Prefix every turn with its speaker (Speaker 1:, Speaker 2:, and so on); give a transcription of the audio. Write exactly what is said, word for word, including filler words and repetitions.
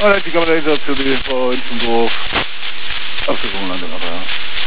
Speaker 1: Alright, die Kamera ist natürlich vor in zum Dorf. Ach, das ist Landung, aber ja.